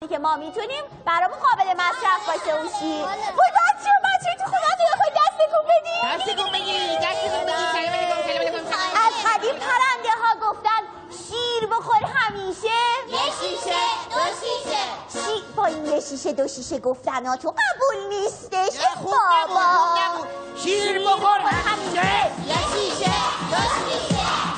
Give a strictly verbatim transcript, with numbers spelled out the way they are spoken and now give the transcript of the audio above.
که ما میتونیم برامون قابل مصرف باشه اون شیر. وای بچه بچه تو خدا تو بخوای دستتون بدی دستتون بگی دستتون بگی سلام علیکم سلام علیکم سلام. از قدیم پرنده ها گفتن شیر بخور همیشه یه شیشه دو شیشه. شیر با این یه شیشه دو شیشه گفتن ها تو قبول نیستش خوب نبود خوب نبود. شیر بخور همیشه یه شیشه دو شیشه.